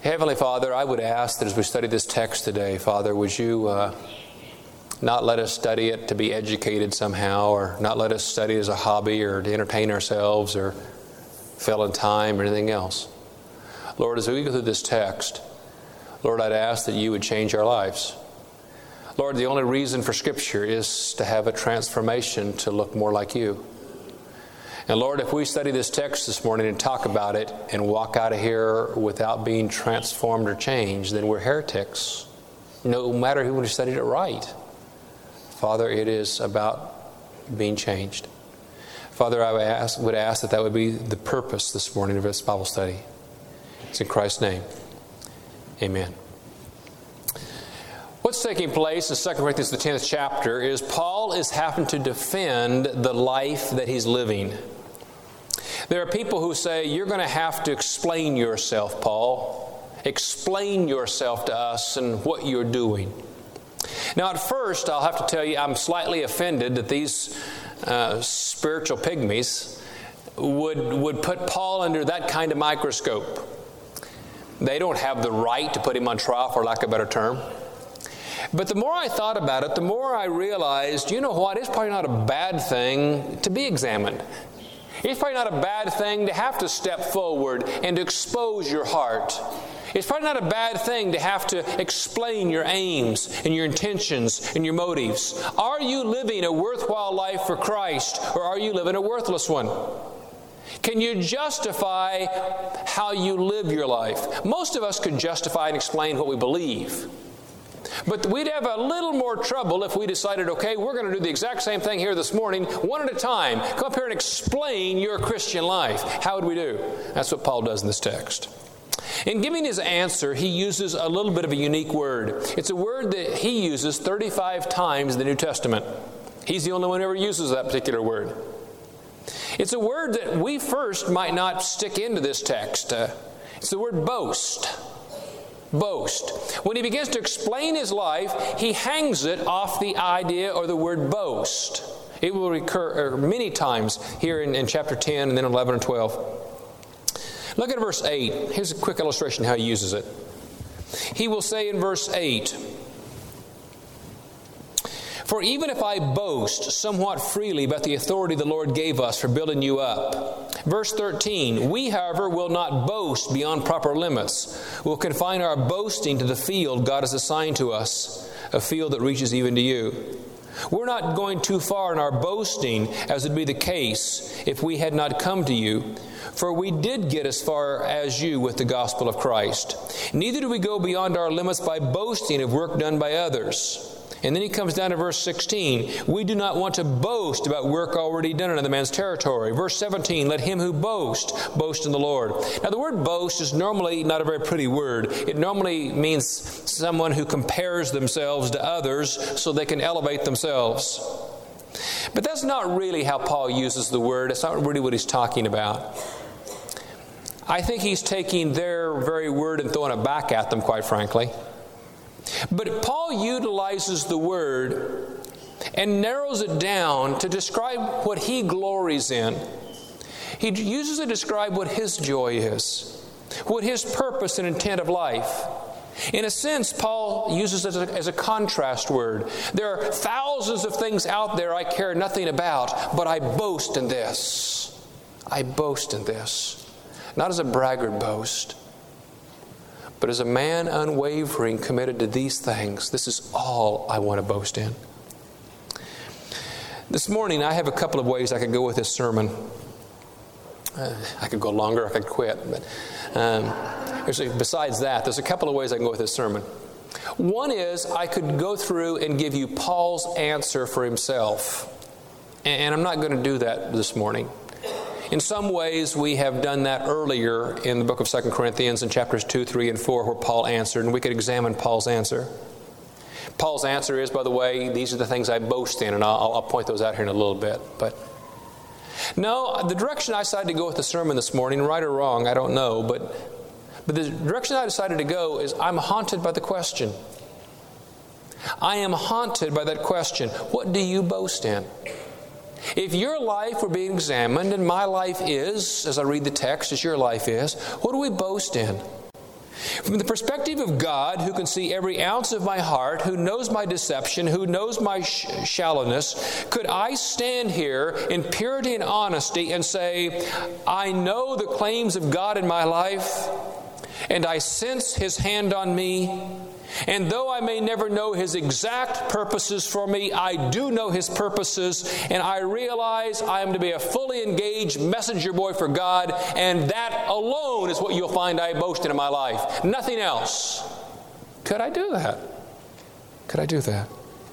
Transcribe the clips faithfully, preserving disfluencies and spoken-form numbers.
Heavenly Father, I would ask that as we study this text today, Father, would you uh, not let us study it to be educated somehow, or not let us study it as a hobby or to entertain ourselves or fill in time or anything else. Lord, as we go through this text, Lord, I'd ask that you would change our lives. Lord, the only reason for Scripture is to have a transformation to look more like you. And Lord, if we study this text this morning and talk about it and walk out of here without being transformed or changed, then we're heretics. No matter who we studied it right. Father, it is about being changed. Father, I would ask, would ask that that would be the purpose this morning of this Bible study. It's in Christ's name. Amen. What's taking place in Second Corinthians, the tenth chapter, is Paul is having to defend the life that he's living. There are people who say, you're going to have to explain yourself, Paul. Explain yourself to us and what you're doing. Now, at first, I'll have to tell you, I'm slightly offended that these uh, spiritual pygmies would, would put Paul under that kind of microscope. They don't have the right to put him on trial, for lack of a better term. But the more I thought about it, the more I realized, you know what, it's probably not a bad thing to be examined. It's probably not a bad thing to have to step forward and to expose your heart. It's probably not a bad thing to have to explain your aims and your intentions and your motives. Are you living a worthwhile life for Christ, or are you living a worthless one? Can you justify how you live your life? Most of us could justify and explain what we believe. But we'd have a little more trouble if we decided, okay, we're going to do the exact same thing here this morning, one at a time. Come up here and explain your Christian life. How would we do? That's what Paul does in this text. In giving his answer, he uses a little bit of a unique word. It's a word that he uses thirty-five times in the New Testament. He's the only one who ever uses that particular word. It's a word that we first might not stick into this text. Uh, it's the word boast. Boast. When he begins to explain his life, he hangs it off the idea or the word boast. It will recur many times here in, in chapter ten and then eleven and twelve. Look at verse eight. Here's a quick illustration of how he uses it. He will say in verse eight, "For even if I boast somewhat freely about the authority the Lord gave us for building you up." Verse thirteen, "We, however, will not boast beyond proper limits. We'll confine our boasting to the field God has assigned to us, a field that reaches even to you. We're not going too far in our boasting, as would be the case if we had not come to you. For we did get as far as you with the gospel of Christ. Neither do we go beyond our limits by boasting of work done by others." And then he comes down to verse sixteen. "We do not want to boast about work already done in another man's territory." Verse seventeen, "Let him who boasts, boast in the Lord." Now the word boast is normally not a very pretty word. It normally means someone who compares themselves to others so they can elevate themselves. But that's not really how Paul uses the word. It's not really what he's talking about. I think he's taking their very word and throwing it back at them, quite frankly. But Paul utilizes the word and narrows it down to describe what he glories in. He uses it to describe what his joy is, what his purpose and intent of life. In a sense, Paul uses it as a, as a contrast word. There are thousands of things out there I care nothing about, but I boast in this. I boast in this. Not as a braggart boast, but as a man unwavering, committed to these things. This is all I want to boast in. This morning, I have a couple of ways I could go with this sermon. Uh, I could go longer, I could quit. But um, there's a, besides that, there's a couple of ways I can go with this sermon. One is I could go through and give you Paul's answer for himself. And, and I'm not going to do that this morning. In some ways, we have done that earlier in the book of Second Corinthians in chapters two, three, and four, where Paul answered, and we could examine Paul's answer. Paul's answer is, by the way, these are the things I boast in, and I'll, I'll point those out here in a little bit. But no, the direction I decided to go with the sermon this morning, right or wrong, I don't know, but, but the direction I decided to go is I'm haunted by the question. I am haunted by that question. What do you boast in? If your life were being examined, and my life is, as I read the text, as your life is, what do we boast in? From the perspective of God, who can see every ounce of my heart, who knows my deception, who knows my sh- shallowness, could I stand here in purity and honesty and say, I know the claims of God in my life, and I sense His hand on me, and though I may never know His exact purposes for me, I do know His purposes, and I realize I am to be a fully engaged messenger boy for God, and that alone is what you'll find I boast in in my life. Nothing else. Could I do that? Could I do that?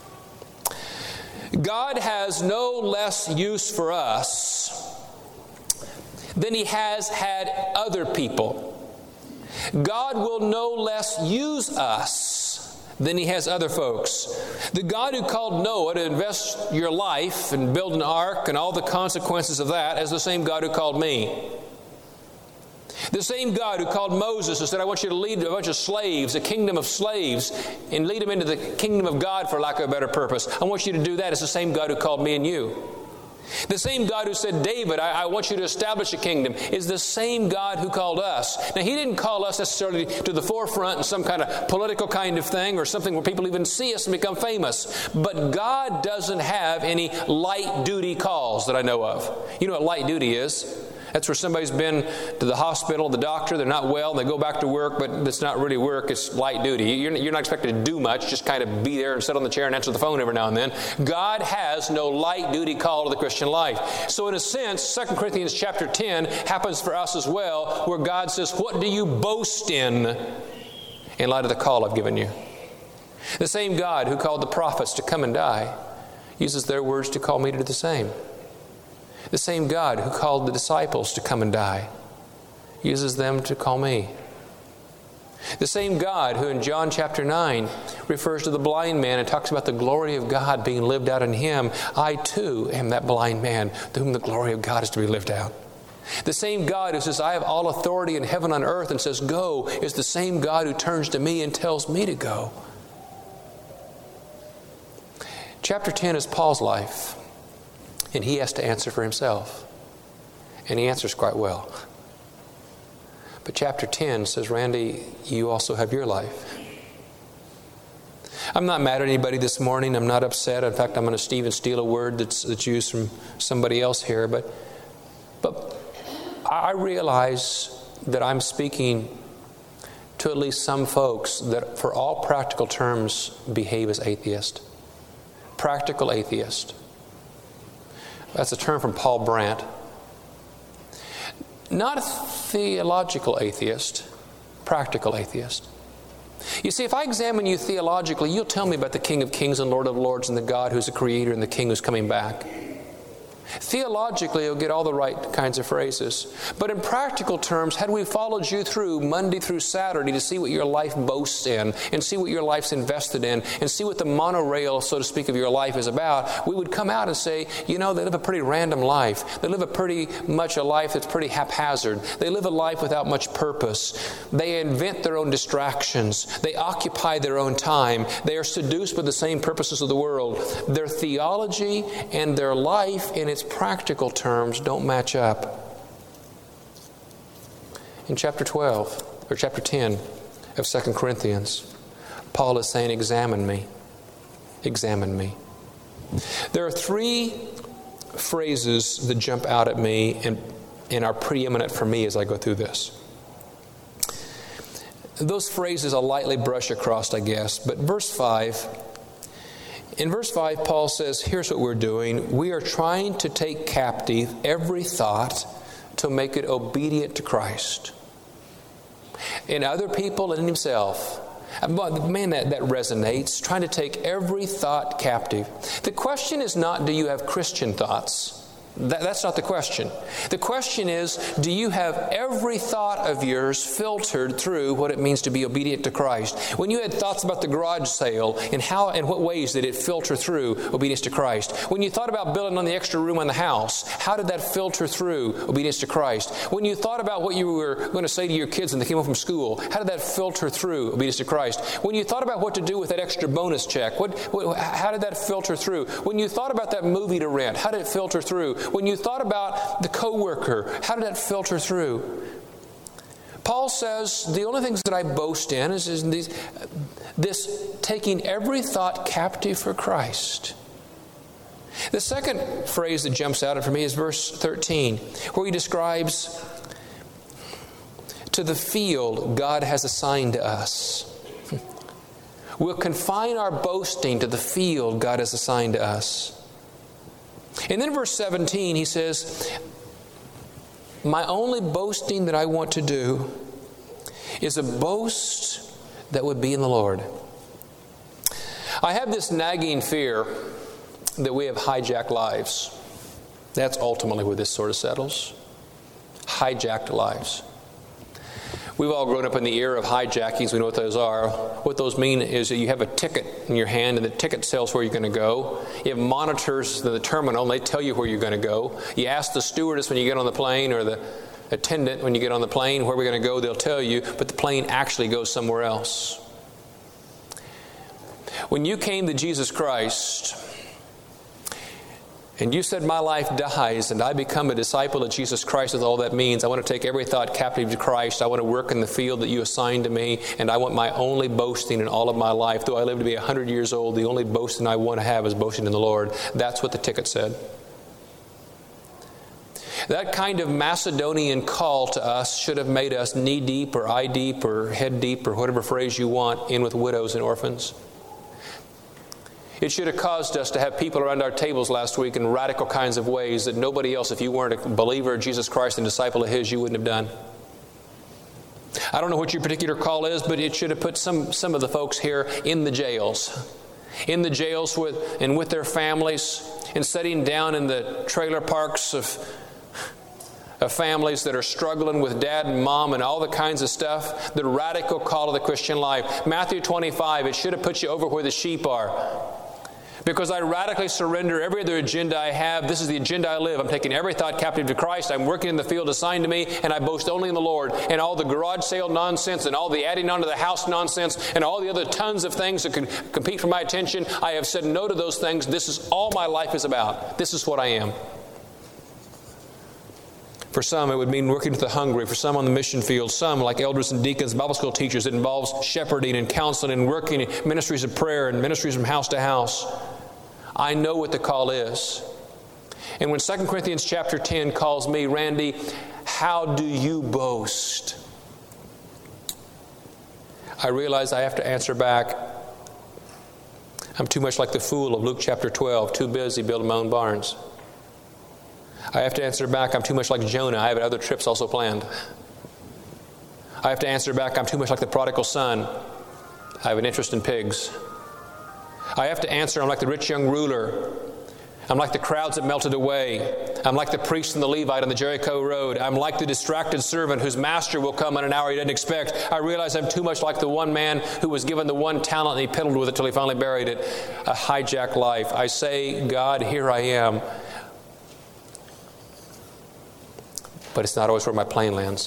God has no less use for us than He has had other people. God will no less use us than He has other folks. The God who called Noah to invest your life and build an ark and all the consequences of that is the same God who called me. The same God who called Moses and said, I want you to lead a bunch of slaves, a kingdom of slaves, and lead them into the kingdom of God for lack of a better purpose. I want you to do that. It's the same God who called me and you. The same God who said, David, I, I want you to establish a kingdom, is the same God who called us. Now, He didn't call us necessarily to the forefront in some kind of political kind of thing or something where people even see us and become famous. But God doesn't have any light duty calls that I know of. You know what light duty is? That's where somebody's been to the hospital, the doctor, they're not well, they go back to work, but it's not really work, it's light duty. You're, you're not expected to do much, just kind of be there and sit on the chair and answer the phone every now and then. God has no light duty call to the Christian life. So in a sense, Second Corinthians chapter ten happens for us as well, where God says, what do you boast in in light of the call I've given you? The same God who called the prophets to come and die uses their words to call me to do the same. The same God who called the disciples to come and die uses them to call me. The same God who in John chapter nine refers to the blind man and talks about the glory of God being lived out in him. I too am that blind man to whom the glory of God is to be lived out. The same God who says, I have all authority in heaven and earth and says, go, is the same God who turns to me and tells me to go. Chapter ten is Paul's life. And he has to answer for himself. And he answers quite well. But chapter ten says, Randy, you also have your life. I'm not mad at anybody this morning. I'm not upset. In fact, I'm going to even steal a word that's, that's used from somebody else here. But, but I realize that I'm speaking to at least some folks that for all practical terms behave as atheists. Practical atheist. That's a term from Paul Brandt. Not a theological atheist, practical atheist. You see, if I examine you theologically, you'll tell me about the King of Kings and Lord of Lords and the God who's the Creator and the King who's coming back. Theologically, you'll get all the right kinds of phrases. But in practical terms, had we followed you through Monday through Saturday to see what your life boasts in and see what your life's invested in and see what the monorail, so to speak, of your life is about, we would come out and say, you know, they live a pretty random life. They live a pretty much a life that's pretty haphazard. They live a life without much purpose. They invent their own distractions. They occupy their own time. They are seduced by the same purposes of the world. Their theology and their life in its practical terms don't match up. In chapter twelve, or chapter ten of Second Corinthians, Paul is saying, examine me. Examine me. There are three phrases that jump out at me and, and are preeminent for me as I go through this. Those phrases I'll lightly brush across, I guess. But verse five, in verse five, Paul says, here's what we're doing. We are trying to take captive every thought to make it obedient to Christ. In other people and in himself. Man, that, that resonates. Trying to take every thought captive. The question is not, do you have Christian thoughts? That, that's not the question. The question is, do you have every thought of yours filtered through what it means to be obedient to Christ? When you had thoughts about the garage sale, and how and what ways did it filter through obedience to Christ? When you thought about building on the extra room on the house, how did that filter through obedience to Christ? When you thought about what you were going to say to your kids when they came home from school, how did that filter through obedience to Christ? When you thought about what to do with that extra bonus check, what, what how did that filter through? When you thought about that movie to rent, how did it filter through? When you thought about the coworker, how did that filter through? Paul says the only things that I boast in is, is these, this taking every thought captive for Christ. The second phrase that jumps out for me is verse thirteen, where he describes to the field God has assigned to us. We'll confine our boasting to the field God has assigned to us. And then in verse seventeen, he says, my only boasting that I want to do is a boast that would be in the Lord. I have this nagging fear that we have hijacked lives. That's ultimately where this sort of settles. Hijacked lives. We've all grown up in the era of hijackings. We know what those are. What those mean is that you have a ticket in your hand, and the ticket tells where you're going to go. You have monitors in the terminal, and they tell you where you're going to go. You ask the stewardess when you get on the plane, or the attendant when you get on the plane, where we're going to go, they'll tell you, but the plane actually goes somewhere else. When you came to Jesus Christ, and you said, my life dies and I become a disciple of Jesus Christ with all that means, I want to take every thought captive to Christ. I want to work in the field that you assigned to me, and I want my only boasting in all of my life. Though I live to be one hundred years old, the only boasting I want to have is boasting in the Lord. That's what the ticket said. That kind of Macedonian call to us should have made us knee-deep or eye-deep or head-deep or whatever phrase you want in with widows and orphans. It should have caused us to have people around our tables last week in radical kinds of ways that nobody else, if you weren't a believer of Jesus Christ and disciple of His, you wouldn't have done. I don't know what your particular call is, but it should have put some, some of the folks here in the jails. In the jails with and with their families, and sitting down in the trailer parks of, of families that are struggling with dad and mom and all the kinds of stuff. The radical call of the Christian life. Matthew twenty-five, it should have put you over where the sheep are. Because I radically surrender every other agenda I have. This is the agenda I live. I'm taking every thought captive to Christ. I'm working in the field assigned to me, and I boast only in the Lord. And all the garage sale nonsense and all the adding on to the house nonsense and all the other tons of things that can compete for my attention, I have said no to those things. This is all my life is about. This is what I am. For some, it would mean working with the hungry. For some on the mission field. Some, like elders and deacons, Bible school teachers, it involves shepherding and counseling and working in ministries of prayer and ministries from house to house. I know what the call is. And when Second Corinthians chapter ten calls me, Randy, how do you boast? I realize I have to answer back, I'm too much like the fool of Luke chapter twelve, too busy building my own barns. I have to answer back, I'm too much like Jonah. I have other trips also planned. I have to answer back, I'm too much like the prodigal son. I have an interest in pigs. I have to answer, I'm like the rich young ruler. I'm like the crowds that melted away. I'm like the priest and the Levite on the Jericho road. I'm like the distracted servant whose master will come in an hour he didn't expect. I realize I'm too much like the one man who was given the one talent and he piddled with it till he finally buried it. A hijacked life. I say, God, here I am. But it's not always where my plane lands.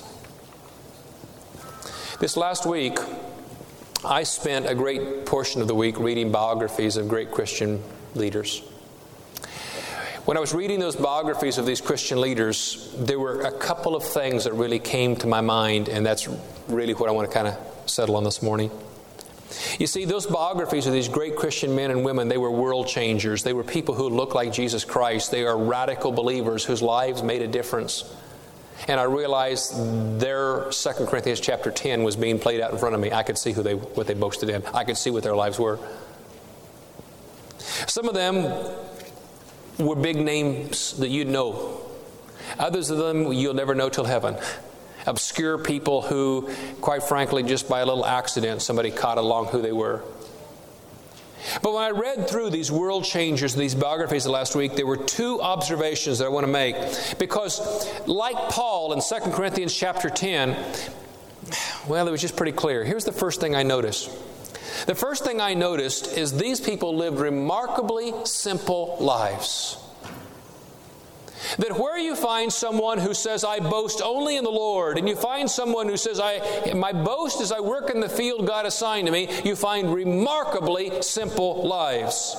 This last week, I spent a great portion of the week reading biographies of great Christian leaders. When I was reading those biographies of these Christian leaders, there were a couple of things that really came to my mind, and that's really what I want to kind of settle on this morning. You see, those biographies of these great Christian men and women, they were world changers. They were people who looked like Jesus Christ. They are radical believers whose lives made a difference. And I realized their Second Corinthians chapter ten was being played out in front of me. I could see who they, what they boasted in. I could see what their lives were. Some of them were big names that you'd know. Others of them you'll never know till heaven. Obscure people who, quite frankly, just by a little accident, somebody caught along who they were. But when I read through these world changers, these biographies last week, there were two observations that I want to make. Because like Paul in Second Corinthians chapter ten, well, it was just pretty clear. Here's the first thing I noticed. The first thing I noticed is these people lived remarkably simple lives. That where you find someone who says, I boast only in the Lord, and you find someone who says, I my boast is I work in the field God assigned to me, you find remarkably simple lives.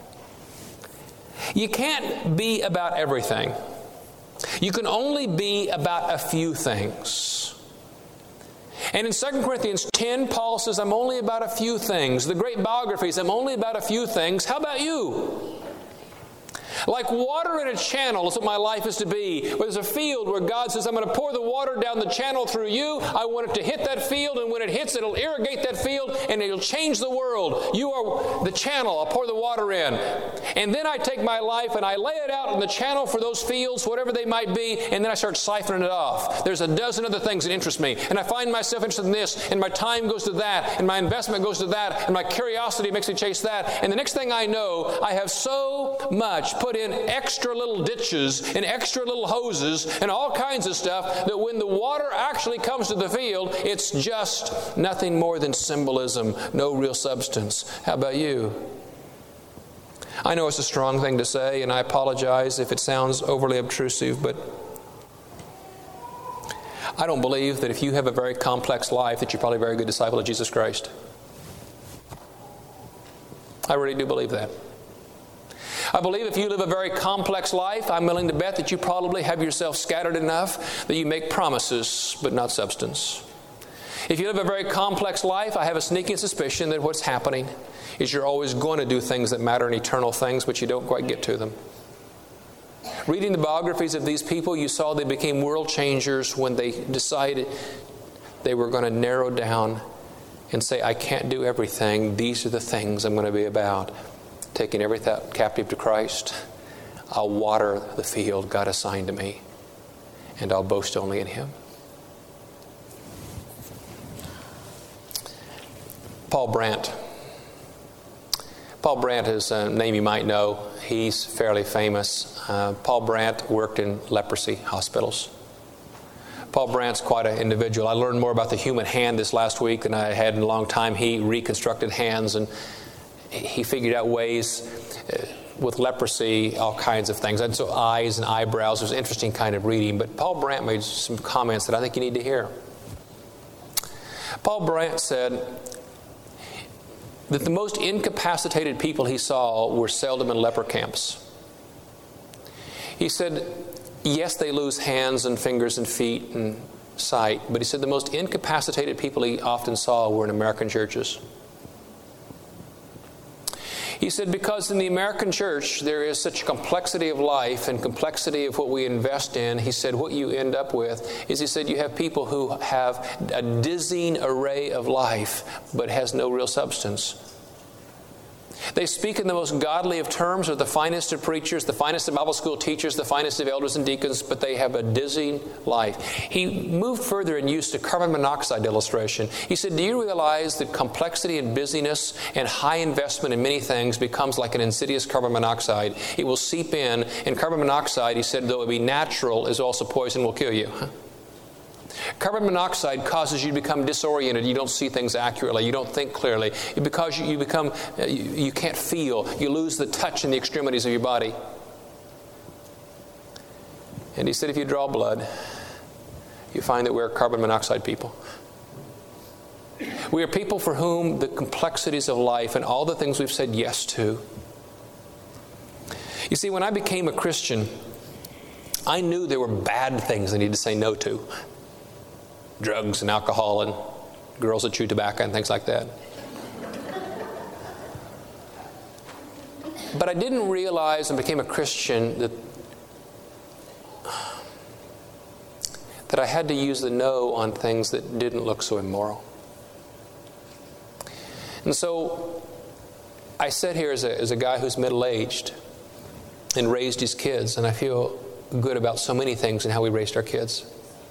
You can't be about everything. You can only be about a few things. And in Second Corinthians ten, Paul says, I'm only about a few things. The great biographies, I'm only about a few things. How about you? Like water in a channel is what my life is to be. Where there's a field where God says, I'm going to pour the water down the channel through you. I want it to hit that field, and when it hits, it'll irrigate that field, and it'll change the world. You are the channel. I'll pour the water in. And then I take my life, and I lay it out in the channel for those fields, whatever they might be, and then I start siphoning it off. There's a dozen other things that interest me, and I find myself interested in this, and my time goes to that, and my investment goes to that, and my curiosity makes me chase that. And the next thing I know, I have so much put in extra little ditches and extra little hoses and all kinds of stuff that when the water actually comes to the field, it's just nothing more than symbolism, no real substance. How about you? I know it's a strong thing to say, and I apologize if it sounds overly obtrusive, but I don't believe that if you have a very complex life that you're probably a very good disciple of Jesus Christ. I really do believe that. I believe if you live a very complex life, I'm willing to bet that you probably have yourself scattered enough that you make promises but not substance. If you live a very complex life, I have a sneaking suspicion that what's happening is you're always going to do things that matter in eternal things, but you don't quite get to them. Reading the biographies of these people, you saw they became world changers when they decided they were going to narrow down and say, I can't do everything. These are the things I'm going to be about. Taking every thought captive to Christ, I'll water the field God assigned to me, and I'll boast only in Him. Paul Brandt. Paul Brandt is a name you might know. He's fairly famous. Uh, Paul Brandt worked in leprosy hospitals. Paul Brandt's quite an individual. I learned more about the human hand this last week than I had in a long time. He reconstructed hands, and he figured out ways uh, with leprosy, all kinds of things. And so eyes and eyebrows, it was an interesting kind of reading. But Paul Brandt made some comments that I think you need to hear. Paul Brandt said that the most incapacitated people he saw were seldom in leper camps. He said, yes, they lose hands and fingers and feet and sight, but he said the most incapacitated people he often saw were in American churches. He said, because in the American church there is such complexity of life and complexity of what we invest in, he said what you end up with is, he said, you have people who have a dizzying array of life but has no real substance. They speak in the most godly of terms, are the finest of preachers, the finest of Bible school teachers, the finest of elders and deacons, but they have a dizzying life. He moved further and used a carbon monoxide illustration. He said, do you realize that complexity and busyness and high investment in many things becomes like an insidious carbon monoxide? It will seep in, and carbon monoxide, he said, though it be natural, is also poison, will kill you. Carbon monoxide causes you to become disoriented. You don't see things accurately. You don't think clearly. Because you, you become, you, you can't feel. You lose the touch in the extremities of your body. And he said if you draw blood, you find that we're carbon monoxide people. We are people for whom the complexities of life and all the things we've said yes to. You see, when I became a Christian, I knew there were bad things I needed to say no to. Drugs and alcohol and girls that chew tobacco and things like that. But I didn't realize and became a Christian that that I had to use the no on things that didn't look so immoral. And so I sit here as a, as a guy who's middle-aged and raised his kids, and I feel good about so many things and how we raised our kids.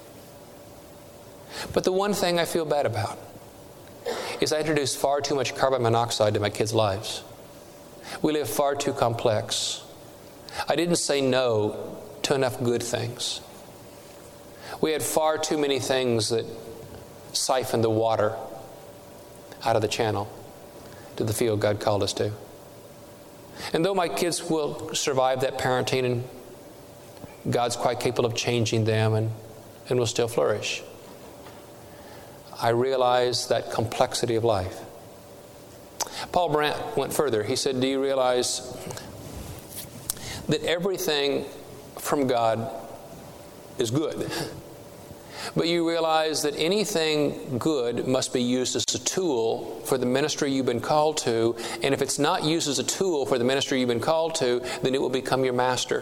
But the one thing I feel bad about is I introduced far too much carbon monoxide to my kids' lives. We live far too complex. I didn't say no to enough good things. We had far too many things that siphoned the water out of the channel to the field God called us to. And though my kids will survive that parenting, and God's quite capable of changing them and, and will still flourish, I realize that complexity of life. Paul Brandt went further. He said, do you realize that everything from God is good, but you realize that anything good must be used as a tool for the ministry you've been called to, and if it's not used as a tool for the ministry you've been called to, then it will become your master.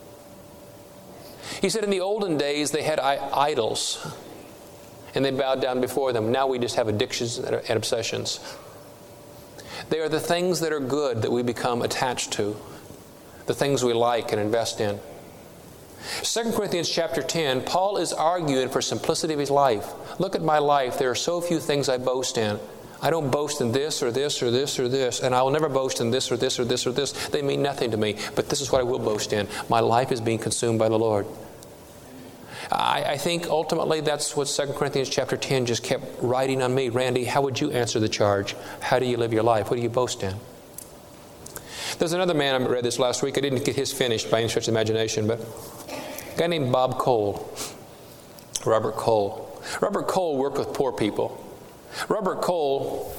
He said in the olden days they had idols, and they bowed down before them. Now we just have addictions and obsessions. They are the things that are good that we become attached to, the things we like and invest in. Second Corinthians chapter ten, Paul is arguing for simplicity of his life. Look at my life. There are so few things I boast in. I don't boast in this or this or this or this, and I will never boast in this or this or this or this. They mean nothing to me, but this is what I will boast in. My life is being consumed by the Lord. I, I think ultimately that's what Second Corinthians chapter ten just kept writing on me. Randy, how would you answer the charge? How do you live your life? What do you boast in? There's another man, I read this last week. I didn't get his finished by any stretch of imagination, but a guy named Bob Cole. Robert Cole. Robert Cole worked with poor people. Robert Cole,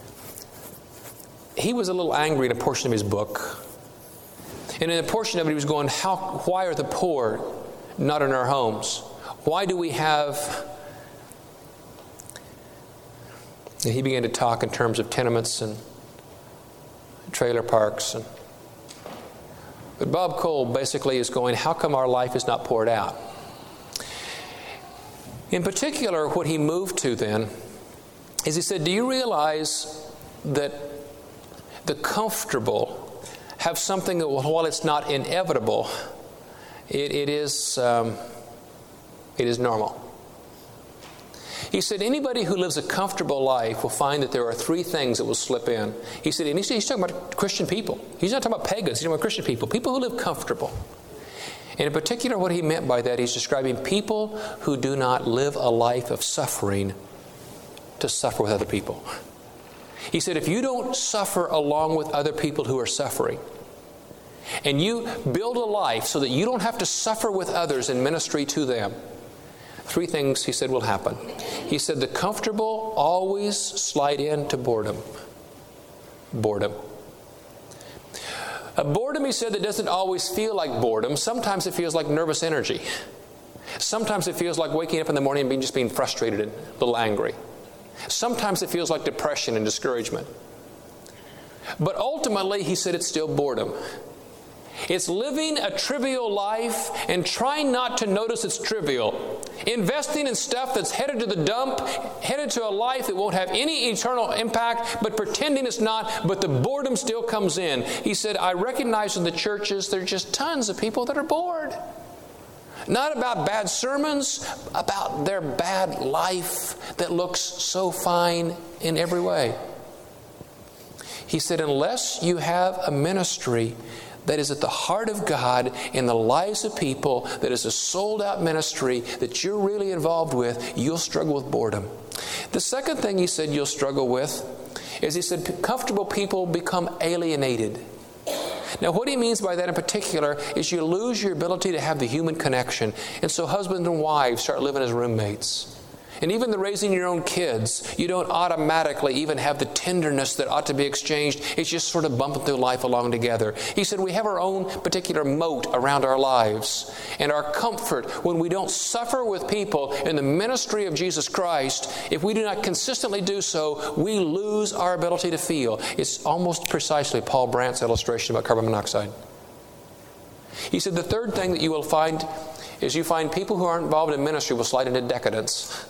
he was a little angry in a portion of his book. And in a portion of it he was going, How, why are the poor not in our homes? Why do we have... And he began to talk in terms of tenements and trailer parks. And, but Bob Cole basically is going, how come our life is not poured out? In particular, what he moved to then is he said, do you realize that the comfortable have something that, while it's not inevitable, it, it is um, it is normal. He said, anybody who lives a comfortable life will find that there are three things that will slip in. He said, and he's, he's talking about Christian people. He's not talking about pagans. He's talking about Christian people. People who live comfortable. And in particular, what he meant by that, he's describing people who do not live a life of suffering to suffer with other people. He said, if you don't suffer along with other people who are suffering, and you build a life so that you don't have to suffer with others in ministry to them, three things, he said, will happen. He said the comfortable always slide into boredom. Boredom. A boredom, he said, that doesn't always feel like boredom. Sometimes it feels like nervous energy. Sometimes it feels like waking up in the morning and being just being frustrated and a little angry. Sometimes it feels like depression and discouragement. But ultimately, he said, it's still boredom. It's living a trivial life and trying not to notice it's trivial. Investing in stuff that's headed to the dump, headed to a life that won't have any eternal impact, but pretending it's not, but the boredom still comes in. He said, I recognize in the churches there are just tons of people that are bored. Not about bad sermons, about their bad life that looks so fine in every way. He said, unless you have a ministry that is at the heart of God in the lives of people, that is a sold-out ministry that you're really involved with, you'll struggle with boredom. The second thing he said you'll struggle with is he said comfortable people become alienated. Now, what he means by that in particular is you lose your ability to have the human connection. And so husbands and wives start living as roommates. And even the raising your own kids, you don't automatically even have the tenderness that ought to be exchanged. It's just sort of bumping through life along together. He said we have our own particular moat around our lives. And our comfort when we don't suffer with people in the ministry of Jesus Christ, if we do not consistently do so, we lose our ability to feel. It's almost precisely Paul Brandt's illustration about carbon monoxide. He said the third thing that you will find is you find people who aren't involved in ministry will slide into decadence.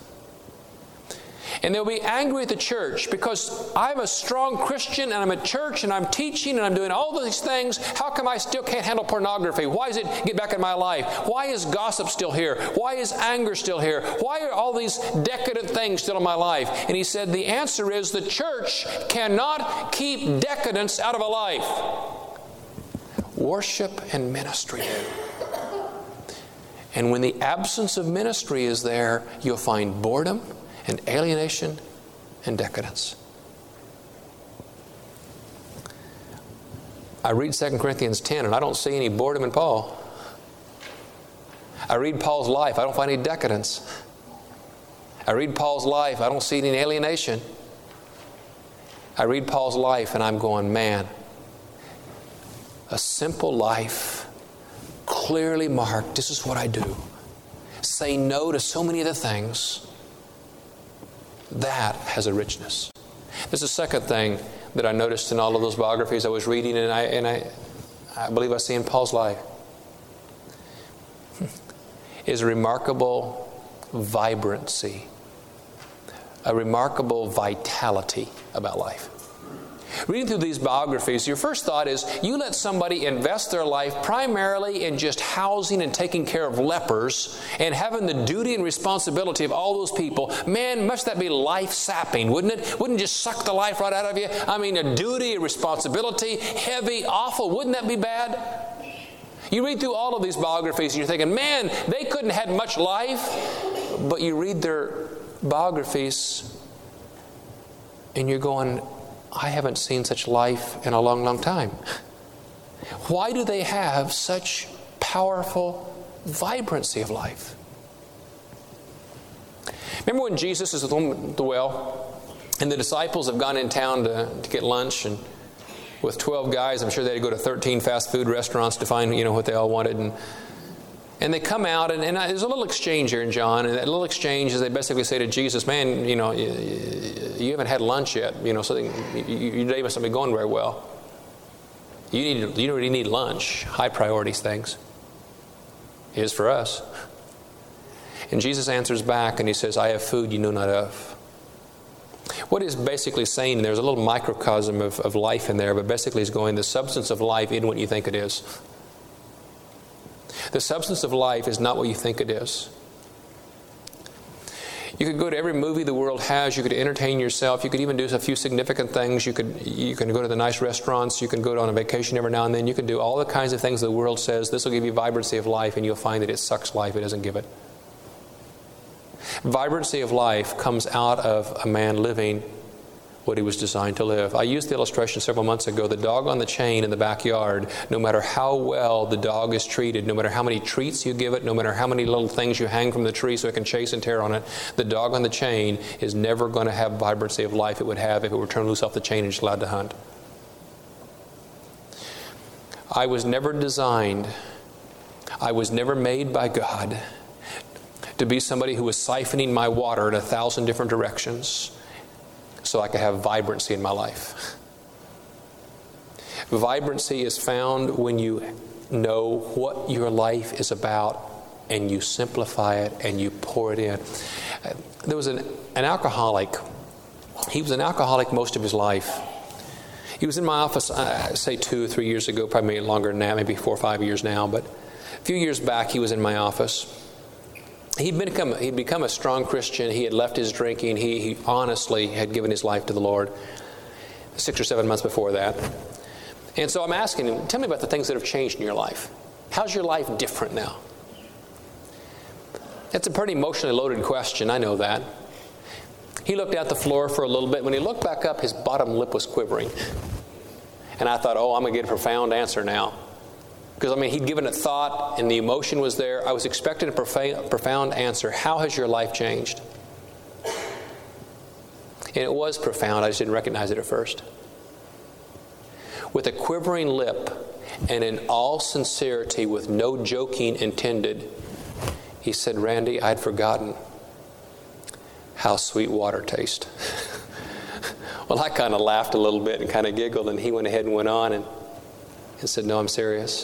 And they'll be angry at the church because I'm a strong Christian and I'm at church and I'm teaching and I'm doing all these things. How come I still can't handle pornography? Why does it get back in my life? Why is gossip still here? Why is anger still here? Why are all these decadent things still in my life? And he said the answer is the church cannot keep decadence out of a life. Worship and ministry do. And when the absence of ministry is there, you'll find boredom and alienation and decadence. I read Second Corinthians ten and I don't see any boredom in Paul. I read Paul's life, I don't find any decadence. I read Paul's life, I don't see any alienation. I read Paul's life and I'm going, man, a simple life, clearly marked, this is what I do. say no to so many of the things, that has a richness. There's a second thing that I noticed in all of those biographies I was reading, and I and I, I believe I see in Paul's life, is a remarkable vibrancy, a remarkable vitality about life. Reading through these biographies, your first thought is, you let somebody invest their life primarily in just housing and taking care of lepers and having the duty and responsibility of all those people. Man, must that be life-sapping, wouldn't it? Wouldn't it just suck the life right out of you? I mean, a duty, a responsibility, heavy, awful. Wouldn't that be bad? You read through all of these biographies and you're thinking, man, they couldn't have had much life. But you read their biographies and you're going, I haven't seen such life in a long, long time. Why do they have such powerful vibrancy of life? Remember when Jesus is at the well and the disciples have gone in town to, to get lunch, and with twelve guys, I'm sure they had to go to thirteen fast food restaurants to find, you know, what they all wanted. And And they come out, and, and there's a little exchange here in John, and that little exchange is they basically say to Jesus, man, you know, you, you haven't had lunch yet. You know, something, your day must not be going very well. You need, you really need lunch. High priorities things. It is for us. And Jesus answers back, and he says, I have food you know not of. What he's basically saying, there's a little microcosm of, of life in there, but basically he's going, the substance of life isn't what you think it is. The substance of life is not what you think it is. You could go to every movie the world has. You could entertain yourself. You could even do a few significant things. You could you can go to the nice restaurants. You can go on a vacation every now and then. You can do all the kinds of things the world says. This will give you vibrancy of life, and you'll find that it sucks life. It doesn't give it. Vibrancy of life comes out of a man living what he was designed to live. I used the illustration several months ago. The dog on the chain in the backyard, no matter how well the dog is treated, no matter how many treats you give it, no matter how many little things you hang from the tree so it can chase and tear on it, the dog on the chain is never going to have vibrancy of life it would have if it were turned loose off the chain and just allowed to hunt. I was never designed, I was never made by God to be somebody who was siphoning my water in a thousand different directions so I could have vibrancy in my life. Vibrancy is found when you know what your life is about and you simplify it and you pour it in. There was an, an alcoholic. He was an alcoholic most of his life. He was in my office, uh, say two or three years ago, probably longer than that, maybe four or five years now, but a few years back he was in my office. He'd become, he'd become a strong Christian. He had left his drinking. He, he honestly had given his life to the Lord six or seven months before that. And so I'm asking him, tell me about the things that have changed in your life. How's your life different now? It's a pretty emotionally loaded question, I know that. He looked at the floor for a little bit. When he looked back up, his bottom lip was quivering. And I thought, oh, I'm going to get a profound answer now. Because, I mean, he'd given it thought and the emotion was there. I was expecting a profa- profound answer. How has your life changed? And it was profound. I just didn't recognize it at first. With a quivering lip and in all sincerity, with no joking intended, he said, Randy, I'd forgotten how sweet water tastes. Well, I kind of laughed a little bit and kind of giggled, and he went ahead and went on and, and said, no, I'm serious.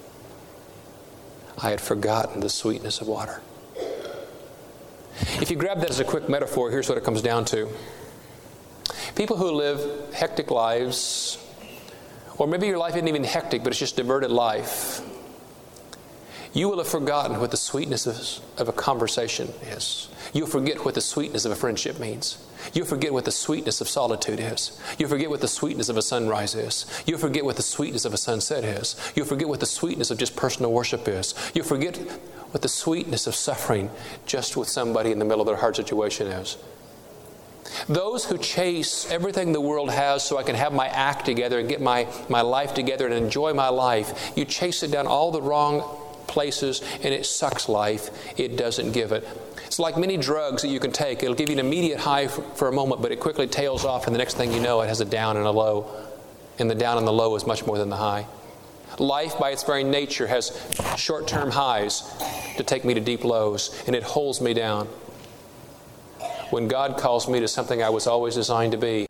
I had forgotten the sweetness of water. If you grab that as a quick metaphor, here's what it comes down to. People who live hectic lives, or maybe your life isn't even hectic, but it's just diverted life, you will have forgotten what the sweetness of, of a conversation is. You'll forget what the sweetness of a friendship means. You'll forget what the sweetness of solitude is. You'll forget what the sweetness of a sunrise is. You'll forget what the sweetness of a sunset is. You'll forget what the sweetness of just personal worship is. You'll forget what the sweetness of suffering just with somebody in the middle of their hard situation is. Those who chase everything the world has so I can have my act together and get my, my life together and enjoy my life, you chase it down all the wrong places and it sucks life. It doesn't give it. It's like many drugs that you can take. It'll give you an immediate high for, for a moment, but it quickly tails off, and the next thing you know, it has a down and a low. And the down and the low is much more than the high. Life, by its very nature, has short-term highs to take me to deep lows, and it holds me down. When God calls me to something I was always designed to be,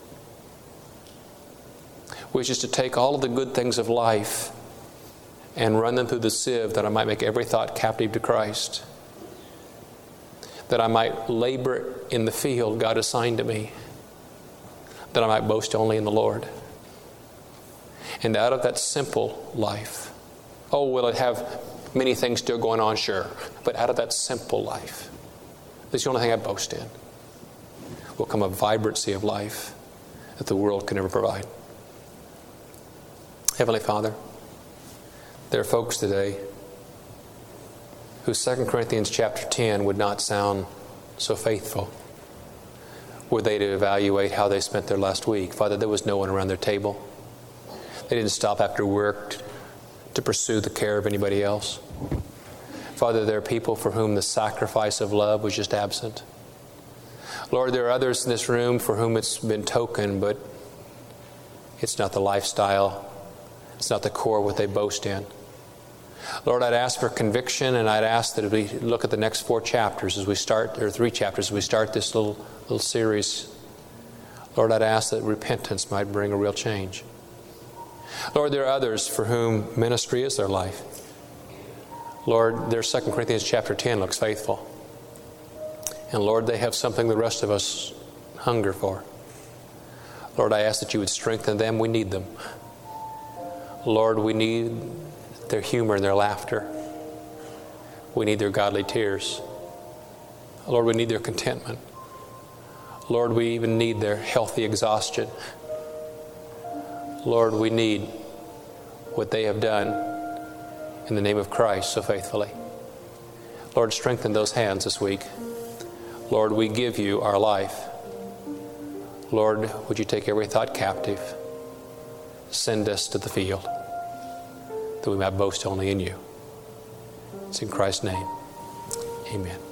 which is to take all of the good things of life and run them through the sieve, that I might make every thought captive to Christ, that I might labor in the field God assigned to me, that I might boast only in the Lord. And out of that simple life, oh, will it have many things still going on? Sure. But out of that simple life, this is the only thing I boast in, will come a vibrancy of life that the world can never provide. Heavenly Father, there are folks today whose Second Corinthians chapter ten would not sound so faithful were they to evaluate how they spent their last week. Father, there was no one around their table. They didn't stop after work to pursue the care of anybody else. Father, there are people for whom the sacrifice of love was just absent. Lord, there are others in this room for whom it's been token, but it's not the lifestyle. It's not the core of what they boast in. Lord, I'd ask for conviction, and I'd ask that as we look at the next four chapters as we start, or three chapters as we start this little, little series, Lord, I'd ask that repentance might bring a real change. Lord, there are others for whom ministry is their life. Lord, their Second Corinthians chapter ten looks faithful. And Lord, they have something the rest of us hunger for. Lord, I ask that you would strengthen them. We need them. Lord, we need their humor and their laughter. We need their godly tears. Lord, we need their contentment. Lord, we even need their healthy exhaustion. Lord, we need what they have done in the name of Christ so faithfully. Lord, strengthen those hands this week. Lord, we give you our life. Lord, would you take every thought captive? Send us to the field that we might boast only in you. It's in Christ's name. Amen.